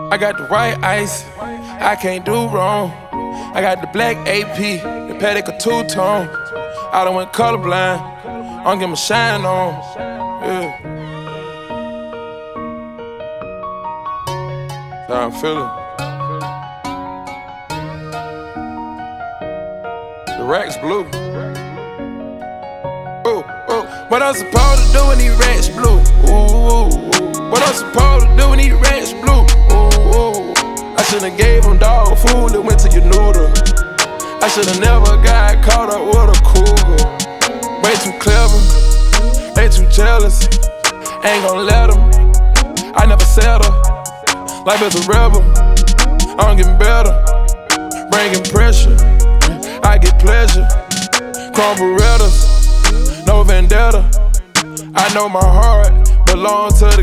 I got the white ice, I can't do wrong. I got the black AP, the Patek a two-tone. I done went colorblind, I don't get my shine on. Yeah. That's how I'm feeling. The rack's blue. Ooh, ooh. What I'm supposed to do when these racks blue? Ooh, ooh, ooh. What I'm supposed to do when these racks blue? Ooh, ooh. I should've gave them dog food that went to your noodle. I should've never got caught up with a cougar. Way too clever, they too jealous. Ain't gon' let them. I never settle. Life is a rebel. I'm getting better. Bringing pressure. I get pleasure. Chrome Berettas, no vendetta. I know my heart belongs to the